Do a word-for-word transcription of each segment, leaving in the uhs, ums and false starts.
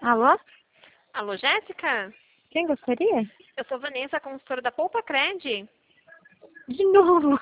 Alô? Alô, Jéssica? Quem gostaria? Eu sou Vanessa, consultora da Poupa Cred. De novo.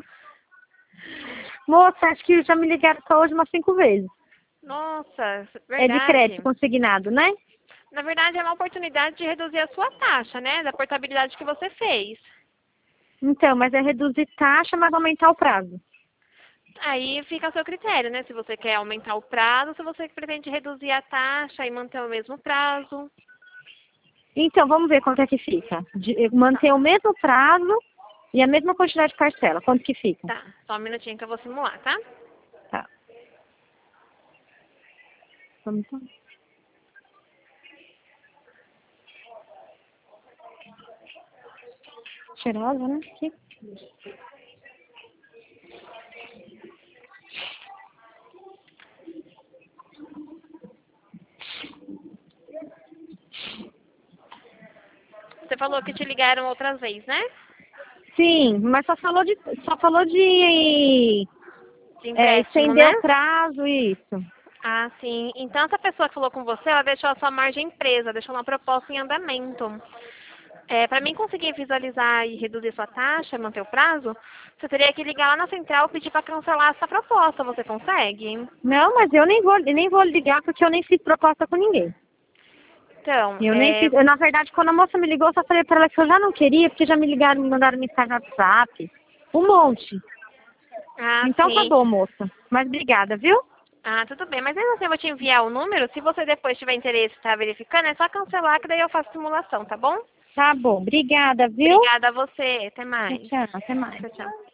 Moça, acho que já me ligaram só hoje umas cinco vezes. Nossa, É de crédito verdade. consignado, né? Na verdade, é uma oportunidade de reduzir a sua taxa, né? Da portabilidade que você fez. Então, mas é reduzir taxa, mas aumentar o prazo. Aí fica a seu critério, né? Se você quer aumentar o prazo, se você pretende reduzir a taxa e manter o mesmo prazo. Então, vamos ver quanto é que fica. De, Tá, manter o mesmo prazo e a mesma quantidade de parcela. Quanto que fica? tá. Só um minutinho que eu vou simular, tá? Tá. Vamos então. Cheirosa, né? Aqui. Você falou que te ligaram outras vezes, né? Sim, mas só falou de, só falou de De é, empréstimo, estender né? o prazo e isso. Ah, sim. Então, essa pessoa que falou com você, ela deixou a sua margem presa, deixou uma proposta em andamento. É, para mim conseguir visualizar e reduzir sua taxa, manter o prazo, você teria que ligar lá na central e pedir para cancelar essa proposta. Você consegue? Não, mas eu nem vou, nem vou ligar porque eu nem fiz proposta com ninguém. Então, Eu nem é... fiz. Eu, na verdade, quando a moça me ligou, eu só falei pra ela que eu já não queria, porque já me ligaram, me mandaram mensagem no WhatsApp. Um monte. Ah, Então tá sim. bom, moça. Mas obrigada, viu? Ah, tudo bem. Mas mesmo assim eu vou te enviar o número. Se você depois tiver interesse e estar verificando, é só cancelar que daí eu faço simulação, tá bom? Tá bom. Obrigada, viu? Obrigada a você. Até Tchau, mais. tchau. Até mais. Tchau, tchau.